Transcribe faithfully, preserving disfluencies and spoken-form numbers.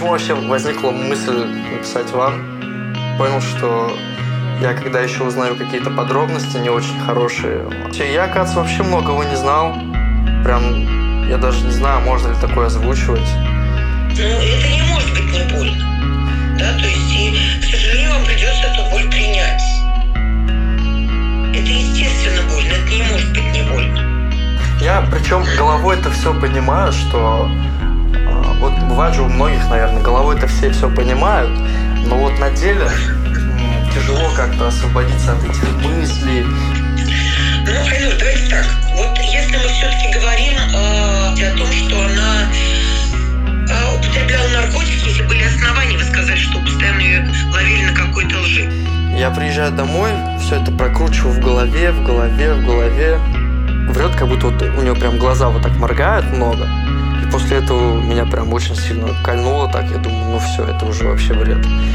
почему вообще возникла мысль написать вам? Понял, что я когда еще узнаю какие-то подробности не очень хорошие. Я, оказывается, вообще многого не знал. Прям, я даже не знаю, можно ли такое озвучивать. Ну, это не может быть не больно. Да, то есть, и, к сожалению, вам придется эту боль принять. Это естественно больно, это не может быть не больно. Я, причем, головой это все понимаю, что э, вот бывает же у многих, наверное, головой это все все понимают, но вот на деле м, тяжело как-то освободиться от этих мыслей. Ну, Айнур, давайте так. Вот если мы все-таки говорим э, о том, что она э, употребляла наркотики, если были основания, вы сказали, что постоянно ее ловили на какой-то лжи. Я приезжаю домой, все это прокручиваю в голове, в голове, в голове. Врет, как будто вот у нее прям глаза вот так моргают много. И после этого меня прям очень сильно кольнуло так. Я думаю, ну все, это уже вообще бред.